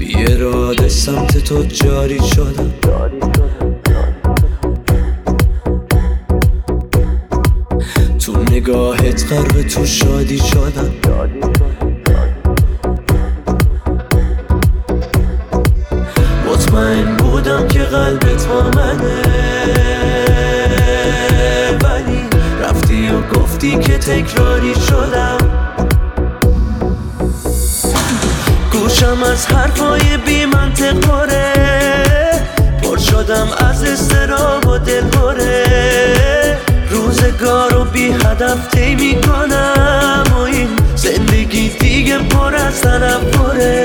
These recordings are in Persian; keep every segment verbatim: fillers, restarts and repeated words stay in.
بی اراده سمت تو جاری شدم. تو نگاهت غرق تو شادی شدم. مطمئن بودم که قلبت با منه، ولی رفتی و گفتی که تکراری شدم. گوشم از حرفای بی منطق پره، پر شدم از اضطراب و دل پره. روزگارو بی هدف طی میکنم و این زندگی دیگه پر از تنفره.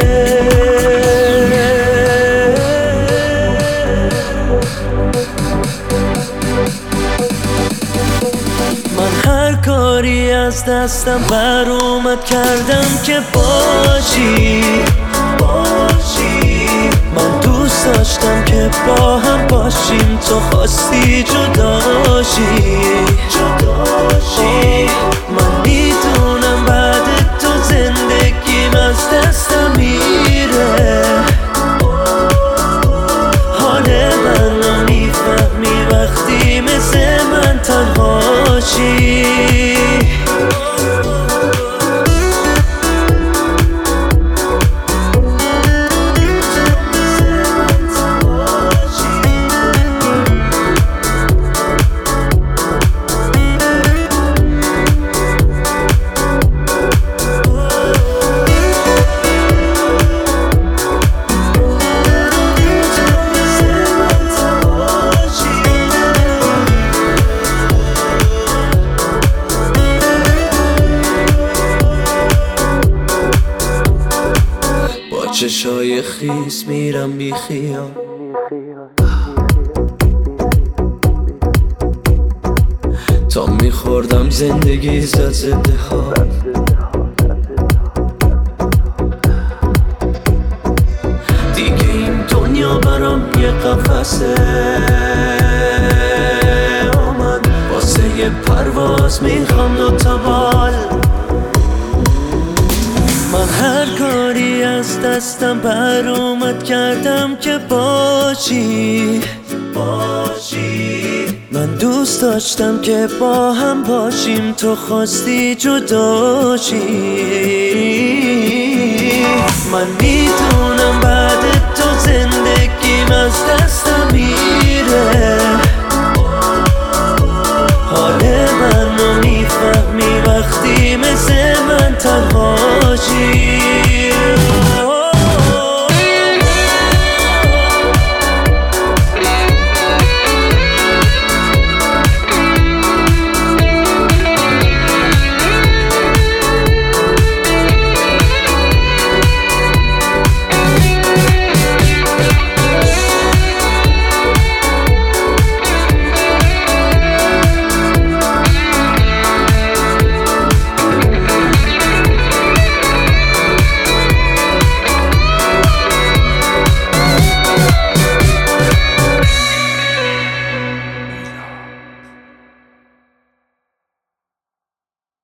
من هر کاری از دستم بر اومد کردم که باشی باشی. من دوست داشتم که با هم باشیم، تو خواستی جداشی جداشی. من میدونم بعد تو زندگیم از دستم میره. حال منو میفهمی وقتی مثل من تنهاشی. چشای خیس میرم بی خیال، تا میخوردم زندگی زد زده ها. دیگه این دنیا برام یه قفسه، من واسه یه پرواز میخوام دوتا بال. من هر کاری از دستم بر اومد کردم که باشی باشی. من دوست داشتم که با هم باشیم، تو خواستی جداشی. من میدونم بعد تو زندگیم از دستم میره. حال منو میفهمی وقتی مثل من تنهاشی.